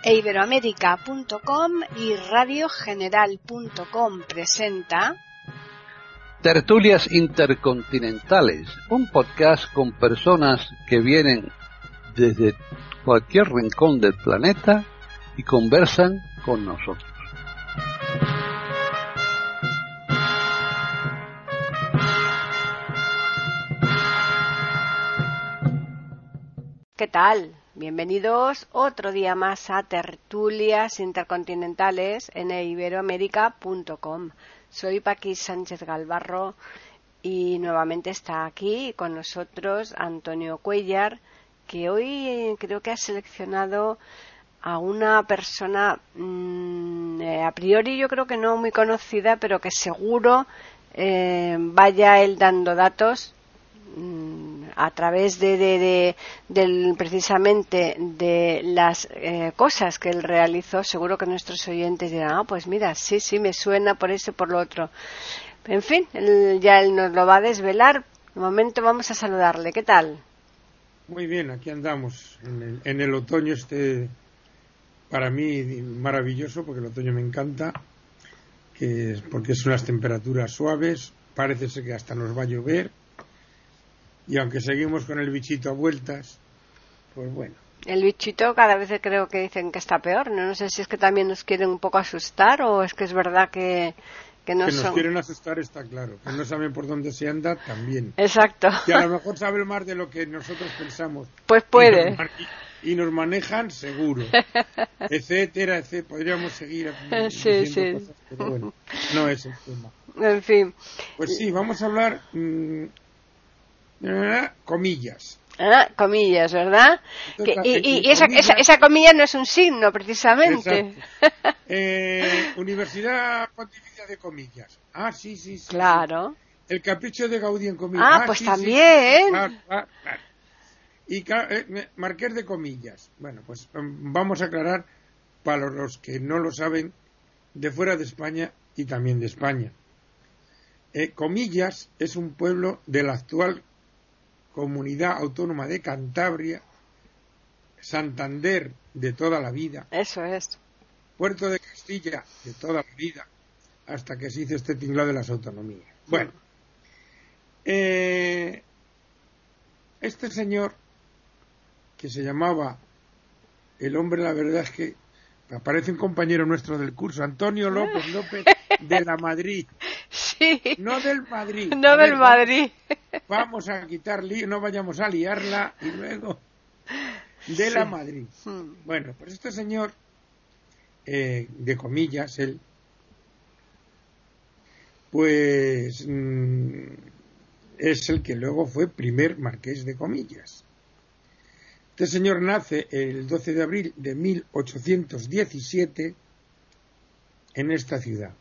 Iberoamérica.com y radiogeneral.com presenta Tertulias Intercontinentales, un podcast con personas que vienen desde cualquier rincón del planeta y conversan con nosotros. ¿Qué tal? Bienvenidos otro día más a Tertulias Intercontinentales en Iberoamérica.com. Soy Paqui Sánchez Galvarro y nuevamente está aquí con nosotros Antonio Cuéllar, que hoy creo que ha seleccionado a una persona a priori yo creo que no muy conocida, pero que seguro vaya él dando datos a través precisamente de las cosas que él realizó. Seguro que nuestros oyentes dirán, pues mira, sí, me suena por eso y por lo otro. En fin, él nos lo va a desvelar. De momento vamos a saludarle. ¿Qué tal? Muy bien, aquí andamos en el otoño para mí maravilloso, porque el otoño me encanta, porque es unas temperaturas suaves, parece ser que hasta nos va a llover. Y aunque seguimos con el bichito a vueltas, pues bueno. El bichito cada vez creo que dicen que está peor. No sé si es que también nos quieren un poco asustar o es que es verdad que nos quieren asustar, está claro. Que no saben por dónde se anda, también. Exacto. Que a lo mejor saben más de lo que nosotros pensamos. Pues puede. Y nos manejan seguro. Etcétera. Podríamos seguir diciendo cosas, pero bueno, no es el tema. En fin. Pues sí, vamos a hablar... comillas. Comillas, ¿verdad? Entonces, esa comilla no es un signo, precisamente. Universidad Pontificia de Comillas. Sí. Claro. El capricho de Gaudí en comillas. Pues sí, también. Sí. Claro. Y Marqués de Comillas. Bueno, pues vamos a aclarar para los que no lo saben de fuera de España y también de España. Comillas es un pueblo de la actual Comunidad Autónoma de Cantabria, Santander de toda la vida. Eso es. Puerto de Castilla de toda la vida, hasta que se hizo este tinglado de las autonomías. Bueno, este señor, que se llamaba, el hombre, la verdad es que aparece un compañero nuestro del curso, Antonio López de la Madrid. Sí. No del Madrid. No del Madrid. Vamos a quitar lío, no vayamos a liarla y luego de la Madrid. Bueno, pues este señor, de comillas, él, pues es el que luego fue primer marqués de Comillas. Este señor nace el 12 de abril de 1817 en esta ciudad.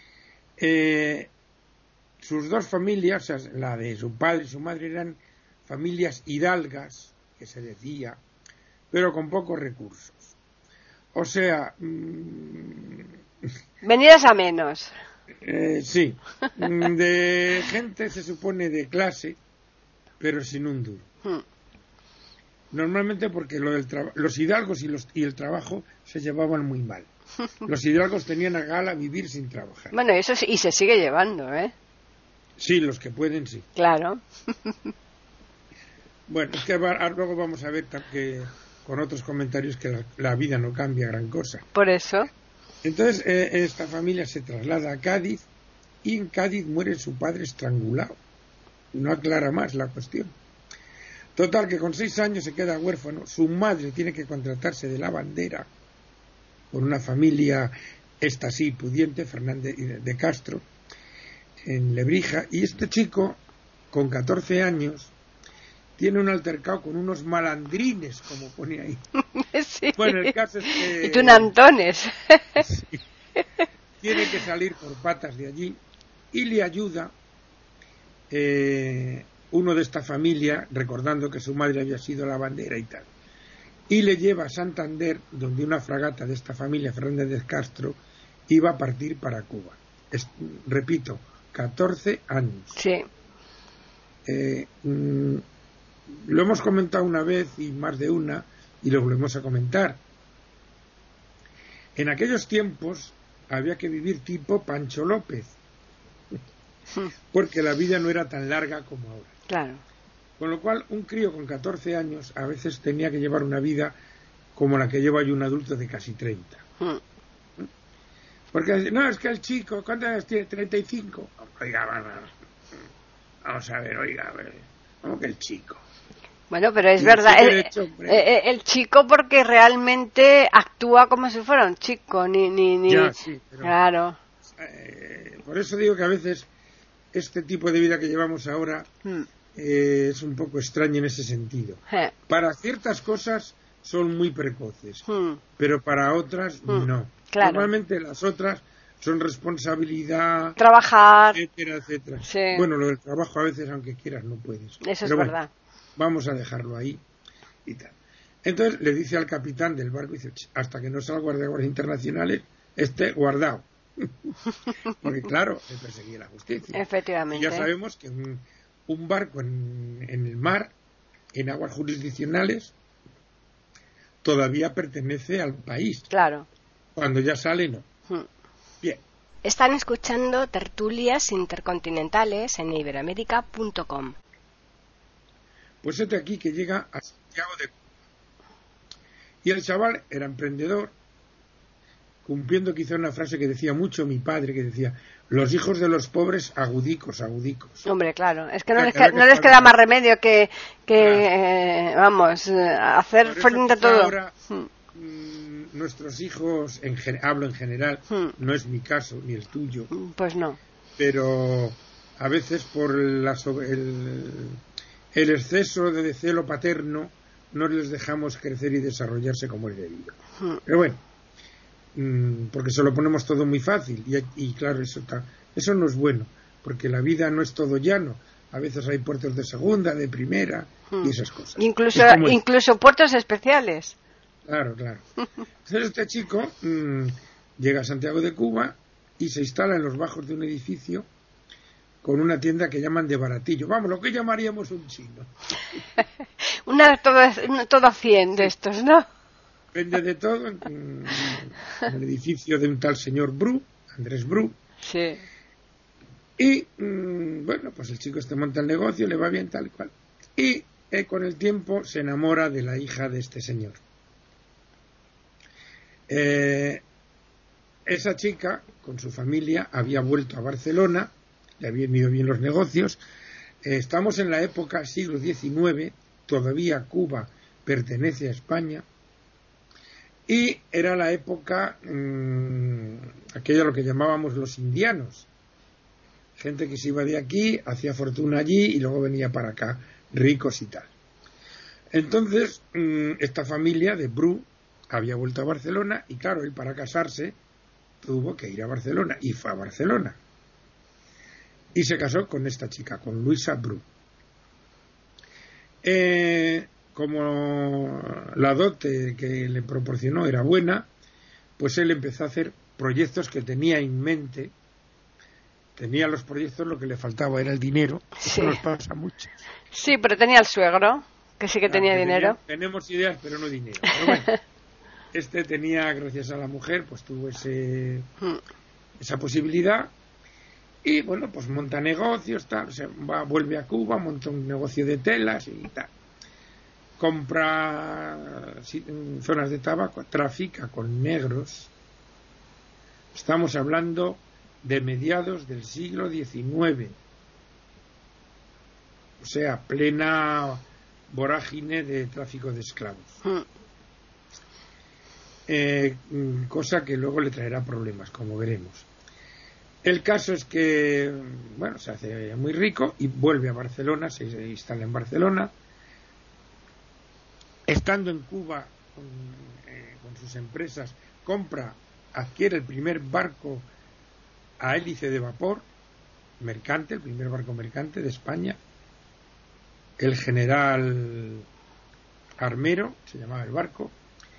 Sus dos familias, o sea, la de su padre y su madre, eran familias hidalgas, que se decía, pero con pocos recursos. O sea... venidas a menos. Sí. De gente, se supone, de clase, pero sin un duro. Normalmente porque los hidalgos y el trabajo se llevaban muy mal. Los hidalgos tenían a gala vivir sin trabajar. Bueno, eso sí, y se sigue llevando, ¿eh? Sí, los que pueden, sí. Claro. Bueno, es que luego vamos a ver que con otros comentarios que la vida no cambia gran cosa. Por eso. Entonces, esta familia se traslada a Cádiz y en Cádiz muere su padre estrangulado. No aclara más la cuestión. Total, que con 6 años se queda huérfano. Su madre tiene que contratarse de lavandera por una familia, esta sí, pudiente, Fernández de Castro, en Lebrija, y este chico, con 14 años, tiene un altercado con unos malandrines, como pone ahí. Sí. Bueno, el caso es que... Y tunantones. Sí, tiene que salir por patas de allí, y le ayuda uno de esta familia, recordando que su madre había sido lavandera y tal, y le lleva a Santander, donde una fragata de esta familia, Fernández de Castro, iba a partir para Cuba. Repito, 14 años. Sí. Lo hemos comentado una vez y más de una, y lo volvemos a comentar. En aquellos tiempos había que vivir tipo Pancho López, porque la vida no era tan larga como ahora. Claro. Con lo cual, un crío con 14 años a veces tenía que llevar una vida como la que lleva yo un adulto de casi 30. Porque, no, es que el chico, ¿cuántos años tiene? 35. Oiga, vamos a ver, ¿cómo que el chico? Bueno, pero es verdad, el chico porque realmente actúa como si fuera un chico, ni... Ya, sí, pero, claro. Por eso digo que a veces este tipo de vida que llevamos ahora es un poco extraño en ese sentido. Para ciertas cosas son muy precoces, pero para otras no. Claro. Normalmente las otras son responsabilidad, trabajar, etcétera, etcétera. Sí. Bueno, lo del trabajo a veces, aunque quieras, no puedes. Eso es bueno, verdad. Vamos a dejarlo ahí y tal. Entonces le dice al capitán del barco, dice, hasta que no salga guardias internacionales, esté guardado. Porque claro, le perseguía la justicia. Efectivamente. Y ya sabemos que un barco en el mar, en aguas jurisdiccionales, todavía pertenece al país. Claro. Cuando ya sale, no. Bien. Están escuchando tertulias intercontinentales en iberoamérica.com. Pues este aquí que llega a Santiago de Cuba. Y el chaval era emprendedor, cumpliendo quizá una frase que decía mucho mi padre, que decía, los hijos de los pobres agudicos. Hombre, claro, es que no les queda más remedio que hacer frente a todo. Ahora, nuestros hijos, hablo en general, no es mi caso, ni el tuyo. Pues no. Pero a veces por el exceso de celo paterno no les dejamos crecer y desarrollarse como es debido. Pero bueno, porque se lo ponemos todo muy fácil y claro, eso no es bueno, porque la vida no es todo llano. A veces hay puertos de segunda, de primera y esas cosas. Incluso puertos especiales. Claro. Entonces este chico llega a Santiago de Cuba y se instala en los bajos de un edificio con una tienda que llaman de baratillo. Vamos, lo que llamaríamos un chino. todo 100 de estos, ¿no? Vende de todo en el edificio de un tal señor Andrés Bru. Sí. Y, bueno, pues el chico monta el negocio, le va bien tal y cual. Y con el tiempo se enamora de la hija de este señor. Esa chica, con su familia, había vuelto a Barcelona, le habían ido bien los negocios. Estamos en la época siglo XIX, todavía Cuba pertenece a España, y era la época aquella lo que llamábamos los indianos, gente que se iba de aquí, hacía fortuna allí y luego venía para acá, ricos y tal. Entonces esta familia de Bru había vuelto a Barcelona y claro, él para casarse tuvo que ir a Barcelona y fue a Barcelona y se casó con esta chica, con Luisa Bru. Como la dote que le proporcionó era buena, pues él empezó a hacer proyectos que tenía en mente. Tenía los proyectos, lo que le faltaba era el dinero. Eso nos pasa mucho. Sí, pero tenía el suegro, que sí que tenía dinero. Tenemos ideas, pero no dinero. Pero bueno, este tenía, gracias a la mujer, pues tuvo esa posibilidad. Y bueno, pues monta negocios, tal, vuelve a Cuba, monta un negocio de telas y tal. Compra zonas de tabaco, trafica con negros. Estamos hablando de mediados del siglo XIX. O sea, plena vorágine de tráfico de esclavos. Cosa que luego le traerá problemas, como veremos. El caso es que, bueno, se hace muy rico y vuelve a Barcelona, se instala en Barcelona. Estando en Cuba con sus empresas, adquiere el primer barco a hélice de vapor mercante, el primer barco mercante de España. El General Armero se llamaba el barco.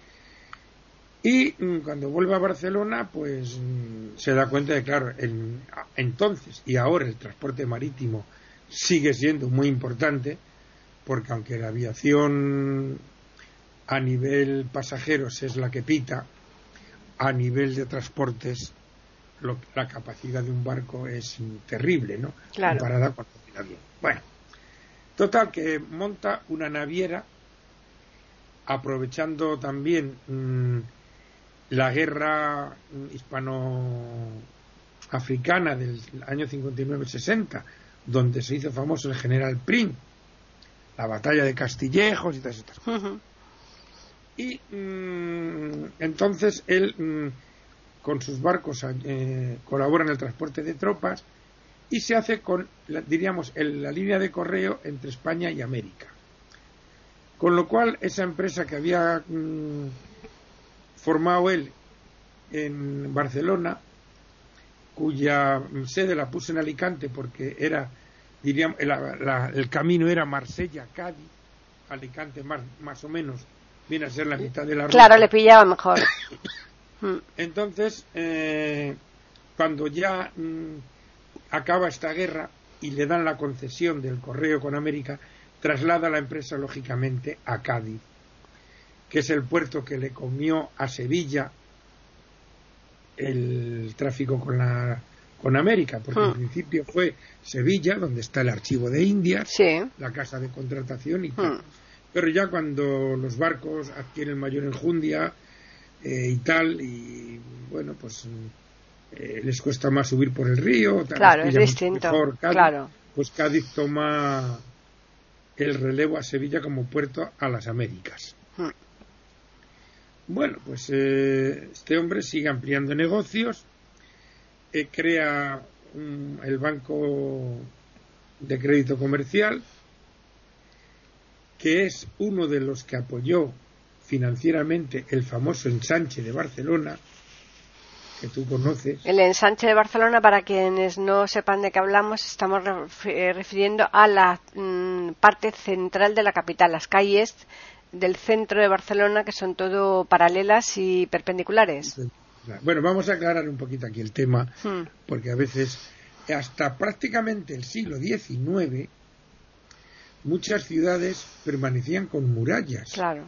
Y cuando vuelve a Barcelona, pues se da cuenta de, claro, entonces y ahora el transporte marítimo sigue siendo muy importante, porque aunque la aviación a nivel pasajeros es la que pita, a nivel de transportes la capacidad de un barco es terrible, ¿no? Claro. Comparada con el avión. Bueno, total que monta una naviera aprovechando también la guerra hispano-africana del año 59-60, donde se hizo famoso el general Prim, la batalla de Castillejos y todas estas cosas. Uh-huh. Y entonces él con sus barcos colabora en el transporte de tropas y se hace con, diríamos, la línea de correo entre España y América. Con lo cual, esa empresa que había formado él en Barcelona, cuya sede la puso en Alicante porque era, diríamos, el camino era Marsella-Cádiz, Alicante más o menos viene a ser la mitad de la ruta. Claro, le pillaba mejor. Entonces, cuando ya acaba esta guerra y le dan la concesión del correo con América, traslada la empresa lógicamente a Cádiz, que es el puerto que le comió a Sevilla el tráfico con América, porque en principio fue Sevilla, donde está el archivo de Indias, sí, la casa de contratación y tal. Pero ya cuando los barcos adquieren mayor enjundia y tal, y bueno, pues les cuesta más subir por el río, tal, claro, es distinto, mejor Cádiz, claro. Pues Cádiz toma el relevo a Sevilla como puerto a las Américas. Bueno, pues este hombre sigue ampliando negocios, crea el Banco de Crédito Comercial, que es uno de los que apoyó financieramente el famoso ensanche de Barcelona, que tú conoces. El ensanche de Barcelona, para quienes no sepan de qué hablamos, estamos refiriendo a la parte central de la capital, las calles del centro de Barcelona, que son todo paralelas y perpendiculares. Bueno, vamos a aclarar un poquito aquí el tema, porque a veces, hasta prácticamente el siglo XIX, muchas ciudades permanecían con murallas. Claro.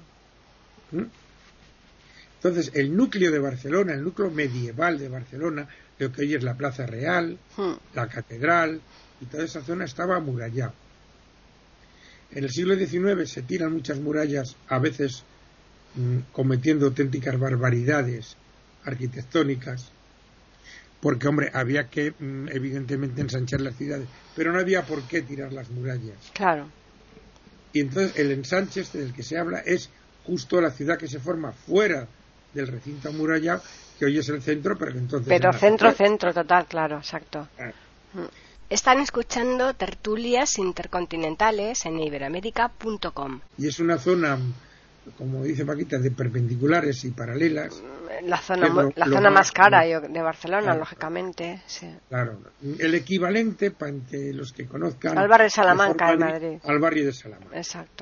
Entonces, el núcleo de Barcelona, el núcleo medieval de Barcelona, lo que hoy es la Plaza Real, la Catedral, y toda esa zona estaba amurallada. En el siglo XIX se tiran muchas murallas, a veces cometiendo auténticas barbaridades arquitectónicas, porque, hombre, había que, evidentemente, ensanchar las ciudades, pero no había por qué tirar las murallas. Claro. Y entonces el ensanche del que se habla es justo la ciudad que se forma fuera del recinto amurallado, que hoy es el centro, pero que entonces... Pero centro total, claro, exacto. Están escuchando tertulias intercontinentales en iberoamerica.com. Y es una zona, como dice Paquita, de perpendiculares y paralelas. La zona más cara de Barcelona, claro, lógicamente. Sí. Claro, el equivalente, para los que conozcan... Al barrio de Salamanca, en Madrid. Al barrio de Salamanca. Exacto.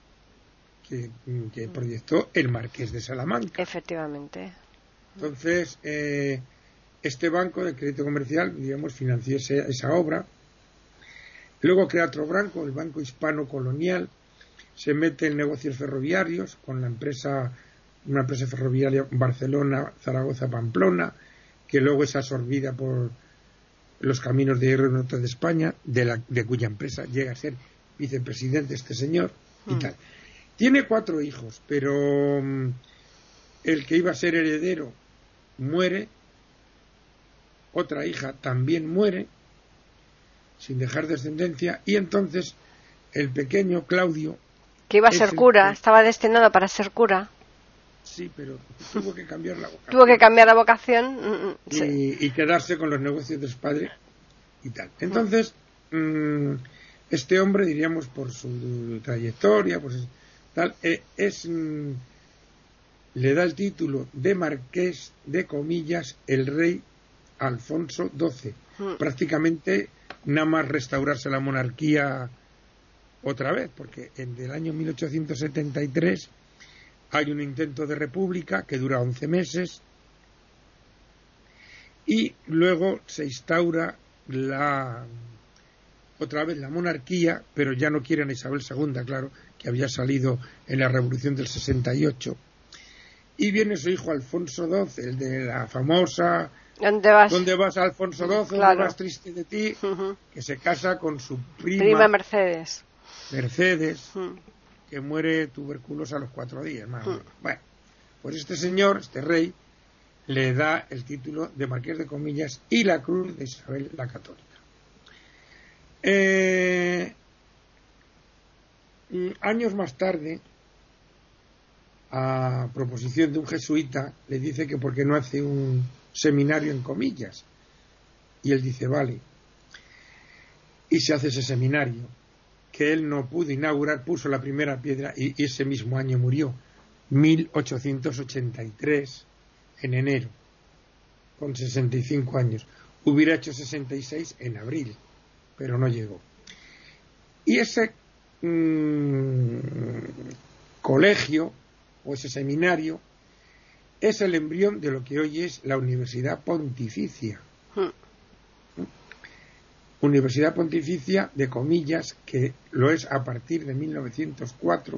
Que proyectó el Marqués de Salamanca. Efectivamente. Entonces, este banco de crédito comercial, digamos, financió esa obra. Luego crea otro banco, el Banco Hispano Colonial. Se mete en negocios ferroviarios con una empresa ferroviaria Barcelona, Zaragoza, Pamplona, que luego es absorbida por los Caminos de Hierro Norte de España, de cuya empresa llega a ser vicepresidente este señor y tal. Tiene 4 hijos, pero el que iba a ser heredero muere, otra hija también muere, sin dejar descendencia, y entonces el pequeño Claudio... Que iba a ser cura, estaba destinado para ser cura. Sí, pero tuvo que cambiar la vocación. Tuvo que cambiar la vocación. Y quedarse con los negocios de su padre y tal. Entonces, este hombre, diríamos, por su trayectoria, pues tal, le da el título de marqués de comillas el rey Alfonso XII. Prácticamente nada más restaurarse la monarquía otra vez, porque en el año 1873 hay un intento de república que dura 11 meses y luego se instaura otra vez la monarquía, pero ya no quieren a Isabel II, claro, que había salido en la revolución del 68, y viene su hijo Alfonso XII, el de la famosa ¿Dónde vas? ¿Dónde vas, Alfonso XII? Claro. ¿Dónde vas, triste de ti? Que se casa con su prima Mercedes, que muere tuberculosa a los 4 días, más o menos. Bueno, pues este señor, este rey, le da el título de Marqués de Comillas y la cruz de Isabel la Católica. Años más tarde, a proposición de un jesuita, le dice que por qué no hace un seminario en Comillas, y él dice vale, y se hace ese seminario que él no pudo inaugurar, puso la primera piedra y ese mismo año murió, 1883, en enero, con 65 años. Hubiera hecho 66 en abril, pero no llegó. Y ese colegio o ese seminario es el embrión de lo que hoy es la Universidad Pontificia. Universidad Pontificia de Comillas, que lo es a partir de 1904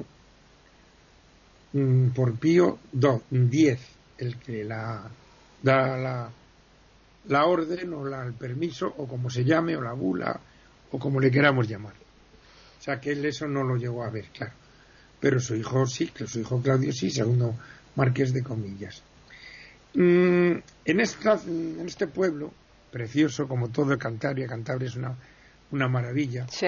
por Pío X, el que da la orden o el permiso, o como se llame, o la bula, o como le queramos llamar. O sea que él eso no lo llegó a ver, claro. Pero su hijo sí, que su hijo Claudio sí, segundo Marqués de Comillas. En este pueblo precioso, como todo Cantabria es una maravilla, sí.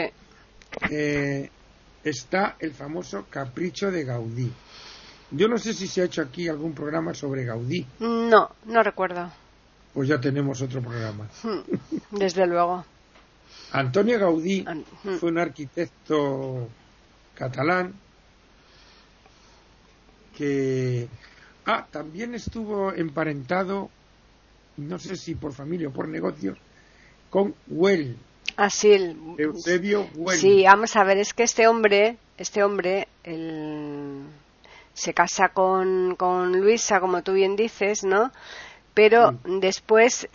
Está el famoso Capricho de Gaudí. Yo no sé si se ha hecho aquí algún programa sobre Gaudí. No recuerdo. Pues ya tenemos otro programa. Desde luego. Antonio Gaudí fue un arquitecto catalán que también estuvo emparentado, no sé si por familia o por negocios, con Güell. Sí. Eusebio Güell. Sí, vamos a ver, es que este hombre se casa con Luisa, como tú bien dices, ¿no? Pero después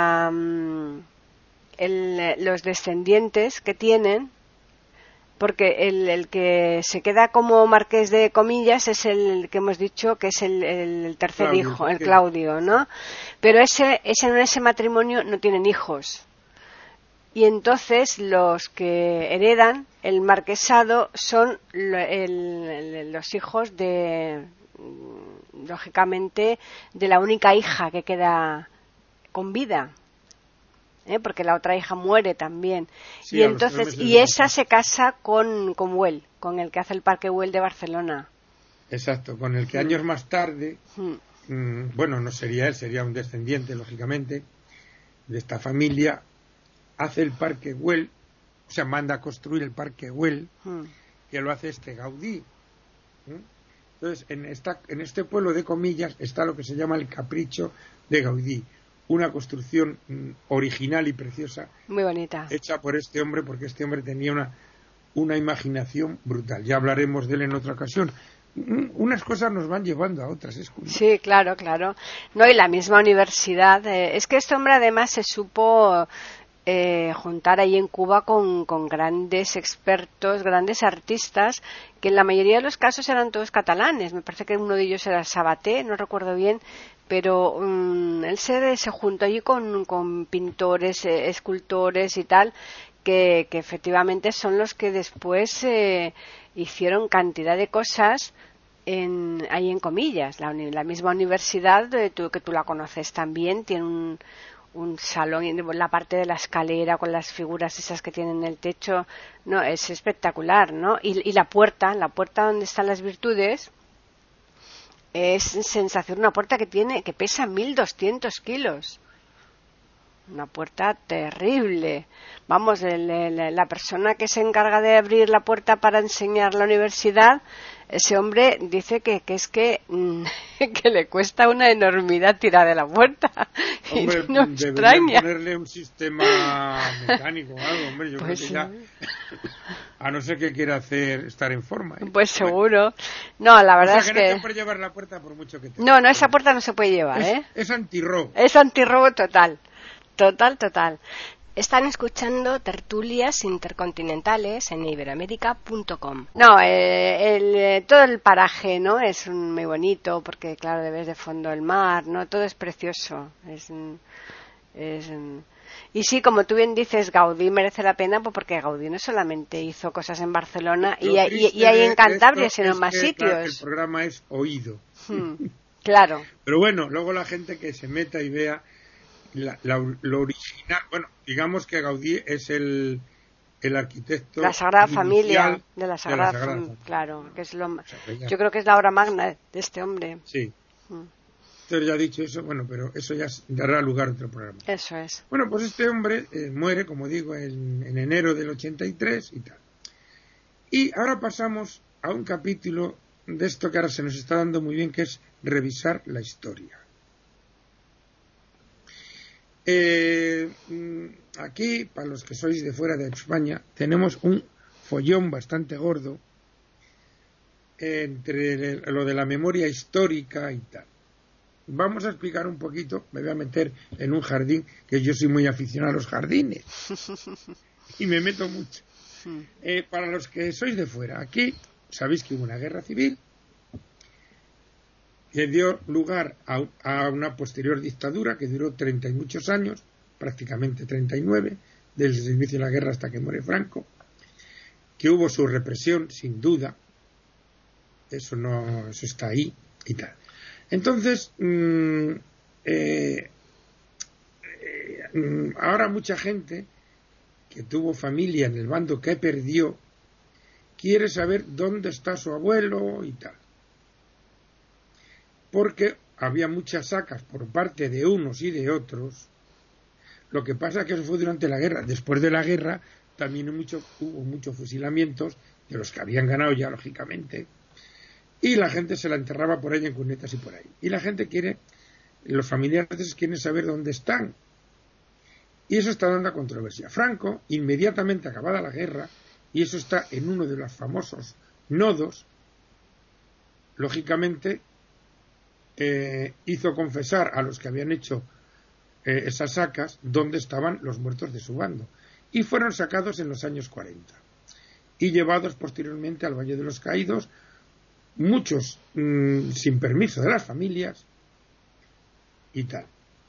los descendientes que tienen, porque el que se queda como Marqués de Comillas es el que hemos dicho que es el tercer Claudio, hijo, el Claudio, ¿no? Pero en ese matrimonio no tienen hijos. Y entonces los que heredan el marquesado son los hijos lógicamente, de la única hija que queda con vida. Porque la otra hija muere también. Sí, y entonces esa se casa con Güell, con el que hace el Parque Güell de Barcelona. Exacto, con el que años más tarde, bueno, no sería él, sería un descendiente, lógicamente, de esta familia, hace el Parque Güell, o sea, manda a construir el Parque Güell, que lo hace este Gaudí. Entonces, en este pueblo de Comillas está lo que se llama el Capricho de Gaudí, una construcción original y preciosa, muy bonita, hecha por este hombre, porque este hombre tenía una imaginación brutal. Ya hablaremos de él en otra ocasión. Unas cosas nos van llevando a otras, es curioso. Sí, claro. No, y la misma universidad. Es que este hombre además se supo juntar ahí en Cuba con grandes expertos, grandes artistas, que en la mayoría de los casos eran todos catalanes. Me parece que uno de ellos era Sabaté, no recuerdo bien, pero él se juntó allí con pintores, escultores y tal, que efectivamente son los que después hicieron cantidad de cosas ahí en Comillas. La misma universidad, que tú la conoces también, tiene un salón, la parte de la escalera con las figuras esas que tienen en el techo, no, es espectacular, ¿no? Y la puerta donde están las virtudes, es sensación, una puerta que pesa 1.200 kilos. Una puerta terrible. Vamos, la persona que se encarga de abrir la puerta para enseñar la universidad, ese hombre dice que es que le cuesta una enormidad tirar de la puerta. Hombre, y no extraña ponerle un sistema mecánico o algo, hombre, yo creo que ya, a no ser que quiera estar en forma. Pues seguro. No, la verdad es que no te puedes llevar la puerta por mucho que te... No, esa puerta no se puede llevar, es antirrobo. Es antirrobo total. Están escuchando tertulias intercontinentales en iberoamerica.com. No, todo el paraje, ¿no? Es muy bonito porque, claro, ves de fondo el mar, ¿no? Todo es precioso. Y sí, como tú bien dices, Gaudí merece la pena porque Gaudí no solamente hizo cosas en Barcelona y ahí en Cantabria, sino en más sitios. Claro, el programa es oído. Claro. Pero bueno, luego la gente que se meta y vea lo original. Bueno, digamos que Gaudí es el arquitecto. La Sagrada Familia de la Sagrada Familia. Claro, que es yo creo que es la obra magna de este hombre. Sí. Entonces ya he dicho eso, bueno, pero eso ya dará lugar a otro programa. Eso es. Bueno, pues este hombre muere, como digo, en enero del 83 y tal. Y ahora pasamos a un capítulo de esto que ahora se nos está dando muy bien, que es revisar la historia. Aquí, para los que sois de fuera de España, tenemos un follón bastante gordo entre lo de la memoria histórica y tal. Vamos a explicar un poquito, me voy a meter en un jardín, que yo soy muy aficionado a los jardines y me meto mucho. Para los que sois de fuera, aquí sabéis que hubo una guerra civil que dio lugar a una posterior dictadura que duró 30 y muchos años, prácticamente 39, desde el inicio de la guerra hasta que muere Franco, que hubo su represión, sin duda, eso está ahí y tal. Entonces, ahora mucha gente que tuvo familia en el bando que perdió quiere saber dónde está su abuelo y tal. Porque había muchas sacas por parte de unos y de otros. Lo que pasa es que eso fue durante la guerra. Después de la guerra también hubo muchos fusilamientos de los que habían ganado ya, lógicamente. Y la gente se la enterraba por ahí en cunetas y por ahí. Y la gente los familiares quieren saber dónde están. Y eso está dando controversia. Franco, inmediatamente acabada la guerra, y eso está en uno de los famosos nodos, lógicamente hizo confesar a los que habían hecho esas sacas dónde estaban los muertos de su bando. Y fueron sacados en los años 40. Y llevados posteriormente al Valle de los Caídos, muchos sin permiso de las familias y tal.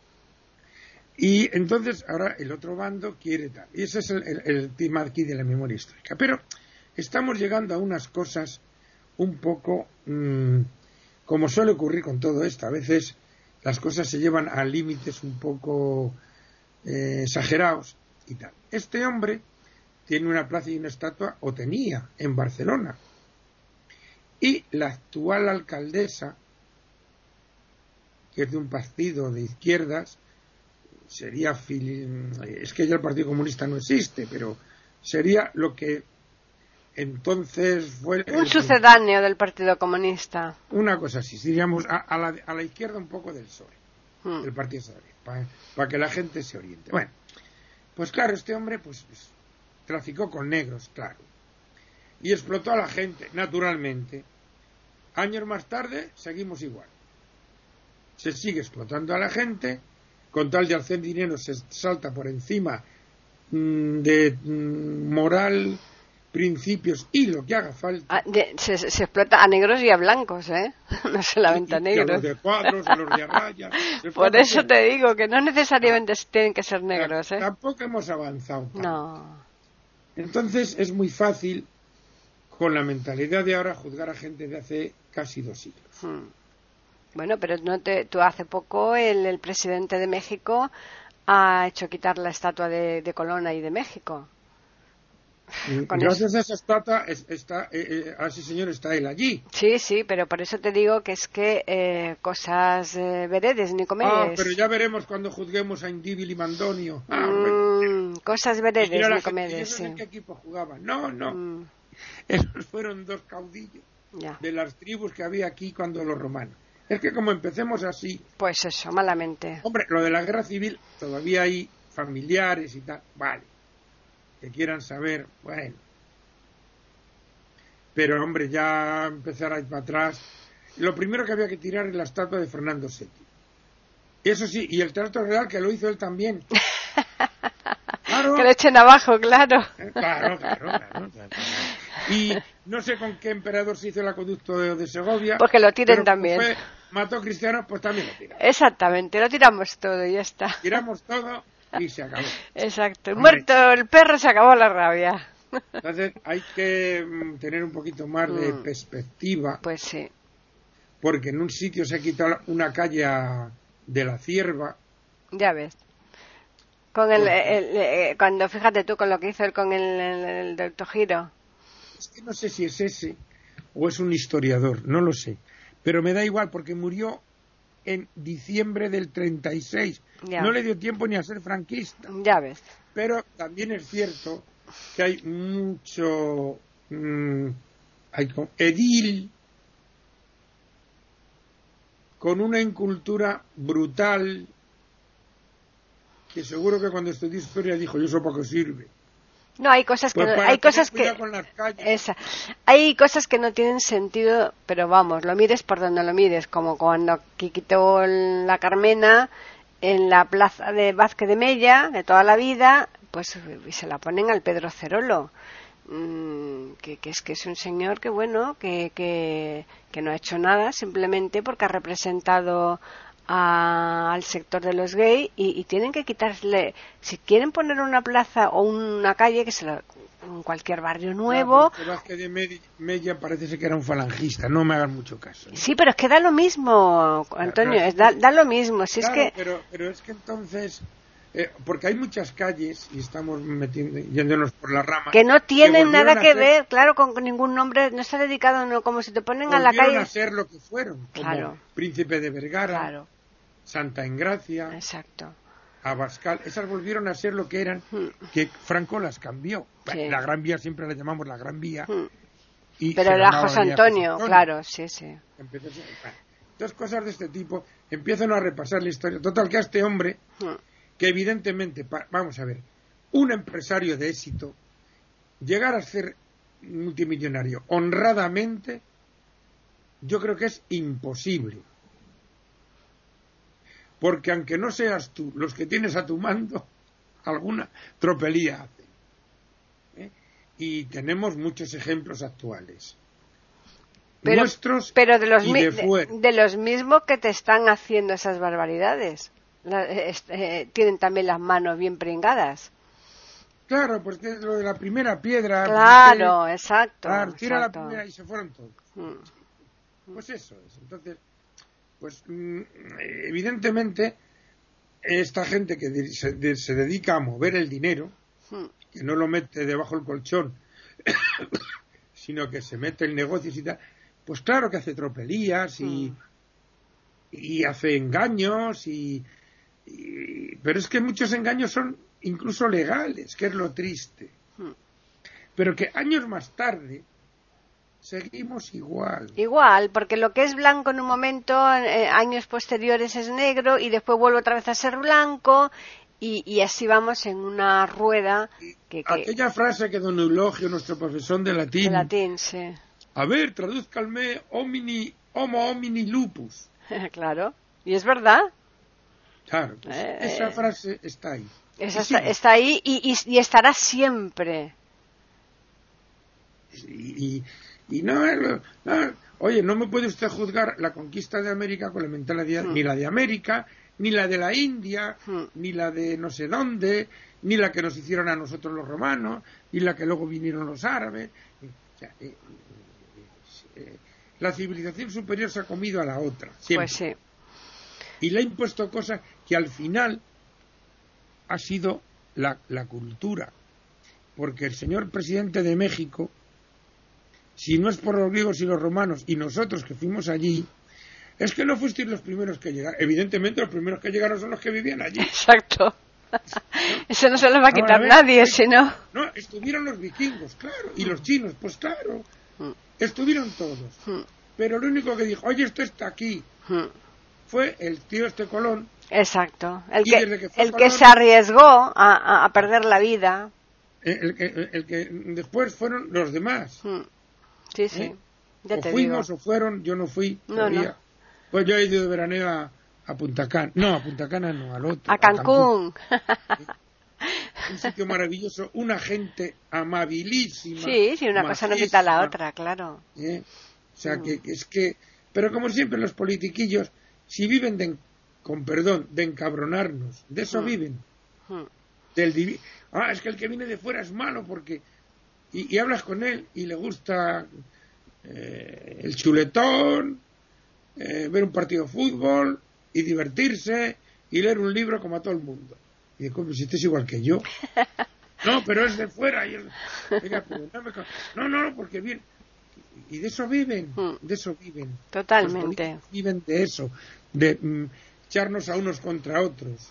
Y entonces ahora el otro bando quiere tal. Y ese es el tema aquí de la memoria histórica. Pero estamos llegando a unas cosas un poco, como suele ocurrir con todo esto. A veces las cosas se llevan a límites un poco exagerados y tal. Este hombre tiene una plaza y una estatua, o tenía, en Barcelona. Y la actual alcaldesa, que es de un partido de izquierdas, es que ya el Partido Comunista no existe, pero sería lo que entonces fue un sucedáneo del Partido Comunista, una cosa así, diríamos a la izquierda un poco del PSOE, del Partido Socialista, para que la gente se oriente. Bueno, pues claro, este hombre pues traficó con negros, claro, y explotó a la gente, naturalmente. Años más tarde seguimos igual, se sigue explotando a la gente. Con tal de hacer dinero se salta por encima de moral, principios y lo que haga falta. Se explota a negros y a blancos, ¿eh? No solamente a negros. Y a los de cuadros, a los de rayas. Por eso te digo que no necesariamente tienen que ser negros, ¿eh? Tampoco hemos avanzado tanto. No. Entonces es muy fácil, con la mentalidad de ahora, juzgar a gente de hace casi 2 siglos. Bueno, pero tú hace poco el presidente de México ha hecho quitar la estatua de Colón ahí de México. Gracias a esa estatua a ese señor está él allí. Sí, pero por eso te digo que es que cosas veredes ni comedias. Pero ya veremos cuando juzguemos a Indíbil y Mandonio. Cosas veredes ni comedias. Sí. ¿En qué equipo jugaban? No. Esos fueron 2 caudillos de las tribus que había aquí cuando los romanos. Es que como empecemos así... Pues eso, malamente. Hombre, lo de la guerra civil, todavía hay familiares y tal, vale, que quieran saber, bueno. Pero, hombre, ya empezar a ir para atrás. Lo primero que había que tirar es la estatua de Fernando VII. Eso sí, y el Teatro Real, que lo hizo él también. Que le echen abajo, claro. Claro. Y no sé con qué emperador se hizo el acueducto de Segovia. Pues que lo tiren pero también. Mató a cristianos, pues también lo tiramos. Exactamente, lo tiramos todo y ya está. Tiramos todo y se acabó. Exacto. Hombre. Muerto el perro, se acabó la rabia. Entonces hay que tener un poquito más de perspectiva. Pues sí. Porque en un sitio se ha quitado una calle de la Cierva. Ya ves. Con cuando fíjate tú con lo que hizo él con el doctor Giro. Es que no sé si es ese o es un historiador, no lo sé. Pero me da igual porque murió en diciembre del 36. Ya. No le dio tiempo ni a ser franquista. Ya ves. Pero también es cierto que hay mucho edil con una incultura brutal que seguro que cuando estudió historia dijo, ¿y eso para qué sirve? No, hay cosas que Pues no, hay cosas que con las calles. hay cosas que no tienen sentido, pero vamos, lo mires por donde lo mires, como cuando quitó la Carmena en la plaza de Vázquez de Mella de toda la vida, pues se la ponen al Pedro Cerolo. Que es un señor que bueno que no ha hecho nada simplemente porque ha representado al sector de los gays y tienen que quitarle, si quieren poner una plaza o una calle que en cualquier barrio nuevo. No, Vázquez de Mella parece ser que era un falangista, no me hagan mucho caso, ¿eh? Sí, pero es que da lo mismo, Antonio, da lo mismo, si claro, es que pero es que entonces porque hay muchas calles y estamos yéndonos por la rama que no tienen que nada que ver, claro, con ningún nombre, no está dedicado, no, como si te ponen a la calle a ser lo que fueron, como claro. Príncipe de Vergara, Claro. Santa Engracia, Exacto. Abascal, esas volvieron a ser lo que eran, que Franco las cambió. Sí. La Gran Vía siempre la llamamos la Gran Vía. Pero era José Antonio, claro, sí. Dos cosas de este tipo empiezan a repasar la historia. Total, que a este hombre, que evidentemente, vamos a ver, un empresario de éxito, llegar a ser multimillonario honradamente, yo creo que es imposible. Porque aunque no seas tú, los que tienes a tu mando, alguna tropelía hacen. Y tenemos muchos ejemplos actuales. Nuestros pero de los y de fuera. de los mismos que te están haciendo esas barbaridades. Tienen también las manos bien pringadas. Claro, porque es lo de la primera piedra. Claro, exacto. Claro, tira exacto. la primera y se fueron todos. Pues eso es. Entonces, pues evidentemente esta gente que se dedica a mover el dinero, que no lo mete debajo del colchón, sino que se mete en negocios y tal, pues claro que hace tropelías y hace engaños pero es que muchos engaños son incluso legales, que es lo triste. Pero que años más tarde seguimos igual. Igual, porque lo que es blanco en un momento, años posteriores es negro y después vuelve otra vez a ser blanco y así vamos en una rueda. Aquella frase que don Eulogio, nuestro profesor de latín. De latín, sí. A ver, tradúzcanme homo homini lupus. Claro, y es verdad. Claro, pues esa frase está ahí. Está ahí y estará siempre. Y no, oye, no me puede usted juzgar la conquista de América con la mentalidad, ni la de América, ni la de la India, ni la de no sé dónde, ni la que nos hicieron a nosotros los romanos, ni la que luego vinieron los árabes. O sea, la civilización superior se ha comido a la otra, siempre. Pues sí. Y le ha impuesto cosas que al final ha sido la cultura. Porque el señor presidente de México, si no es por los griegos y los romanos y nosotros que fuimos allí, es que no fuisteis los primeros que llegaron. Evidentemente los primeros que llegaron son los que vivían allí. Exacto. Eso no se lo va a quitar nadie, si no. No, estuvieron los vikingos, claro, y los chinos, pues claro, estuvieron todos. Pero lo único que dijo, oye, esto está aquí, fue el tío Colón. Exacto, el Colón, que se arriesgó a perder la vida. El que después fueron los demás. Sí, sí. Ya o te fuimos digo. o fueron, yo no fui No. Pues yo he ido de veraneo a Punta Cana. No, a Punta Cana no, al otro. A Cancún. un sitio maravilloso, una gente amabilísima. Sí, una cosa no quita la otra, claro. O sea, que es que... Pero como siempre los politiquillos, si viven con perdón, de encabronarnos, de eso viven. Es que el que viene de fuera es malo porque... Y hablas con él y le gusta el chuletón, ver un partido de fútbol y divertirse y leer un libro como a todo el mundo. Y digo, pues si este es igual que yo. No, pero es de fuera. Oiga, pero no, porque bien. Y de eso viven, de eso viven. Totalmente. Viven de eso, de echarnos a unos contra otros.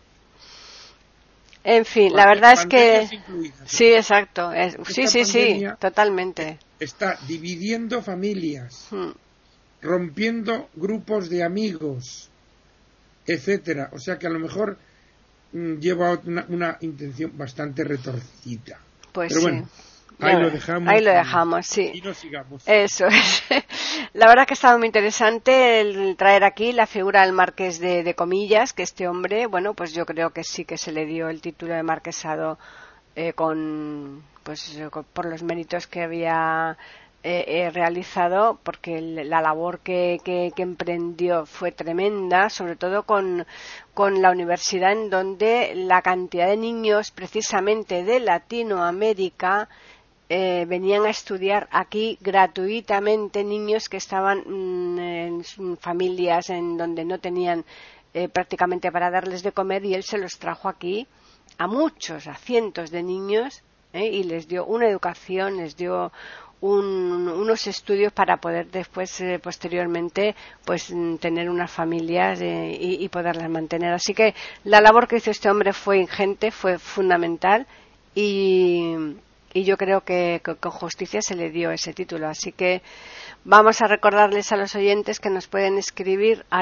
En fin, la verdad es que... Incluidas. Sí, exacto. Sí, totalmente. Está dividiendo familias, rompiendo grupos de amigos, etcétera. O sea que a lo mejor lleva una intención bastante retorcida. Pues pero bueno, ahí lo dejamos, sí. Y no sigamos. Eso es. La verdad que ha estado muy interesante el traer aquí la figura del marqués de Comillas, que este hombre, bueno, pues yo creo que sí que se le dio el título de marquesado por los méritos que había realizado, porque la labor que emprendió fue tremenda, sobre todo con la universidad, en donde la cantidad de niños precisamente de Latinoamérica venían a estudiar aquí gratuitamente, niños que estaban en familias en donde no tenían prácticamente para darles de comer, y él se los trajo aquí a cientos de niños, y les dio una educación, les dio unos estudios para poder después, posteriormente, pues tener unas familias y poderlas mantener. Así que la labor que hizo este hombre fue ingente, fue fundamental, y yo creo que con justicia se le dio ese título. Así que vamos a recordarles a los oyentes que nos pueden escribir a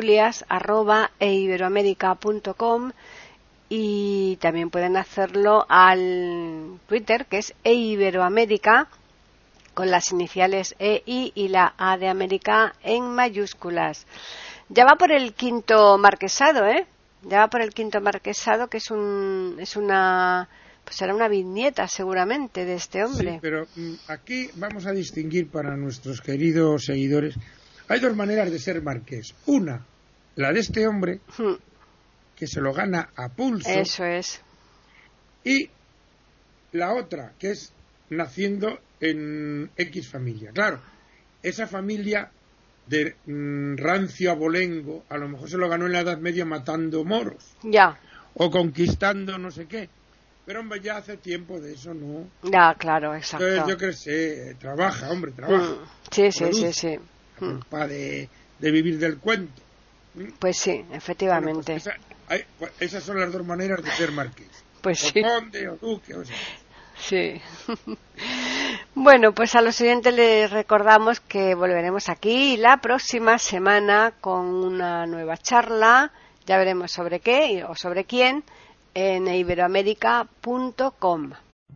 tertulias@eiberoamerica.com, y también pueden hacerlo al Twitter, que es eiberoamerica, con las iniciales EI y la A de América en mayúsculas. Ya va por el quinto marquesado, Ya va por el quinto marquesado, que será una viñeta seguramente de este hombre. Sí, pero aquí vamos a distinguir para nuestros queridos seguidores. Hay dos maneras de ser marqués. Una, la de este hombre, que se lo gana a pulso. Eso es. Y la otra, que es naciendo en X familia. Claro, esa familia de rancio abolengo, a lo mejor se lo ganó en la Edad Media matando moros. Ya. O conquistando no sé qué. Pero, hombre, ya hace tiempo de eso, ¿no? Ya, claro, exacto. Entonces, yo creo que trabaja. Sí. Para de vivir del cuento. Pues sí, efectivamente. Bueno, pues esas son las dos maneras de ser marqués. Pues o sí. conde, o duque, o sea. Sí. Bueno, pues a los oyentes les recordamos que volveremos aquí la próxima semana con una nueva charla. Ya veremos sobre qué o sobre quién en iberoamerica.com.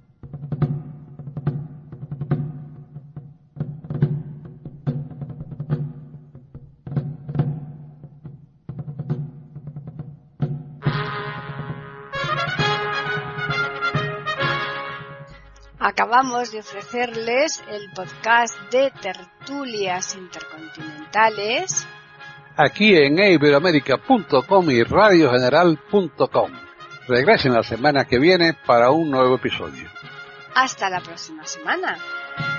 Acabamos de ofrecerles el podcast de Tertulias Intercontinentales aquí en iberoamerica.com y radiogeneral.com. Regresen la semana que viene para un nuevo episodio. Hasta la próxima semana.